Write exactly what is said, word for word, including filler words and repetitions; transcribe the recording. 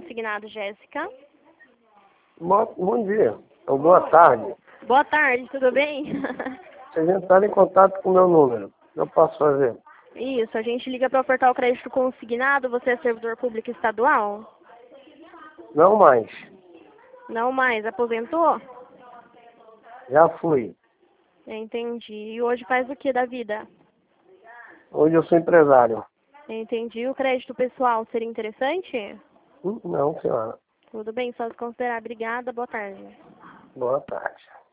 consignado, Jéssica. Bom, bom dia, ou boa tarde. Boa tarde, tudo bem? Vocês entraram em contato com o meu número. O que eu posso fazer? Isso, a gente liga para ofertar o crédito consignado. Você é servidor público estadual? Não mais. Não mais, aposentou? Já fui. Entendi. E hoje faz o que da vida? Hoje eu sou empresário. Entendi. O crédito pessoal seria interessante? Hum, Não, senhora. Tudo bem, só se considerar. Obrigada, boa tarde. Boa tarde.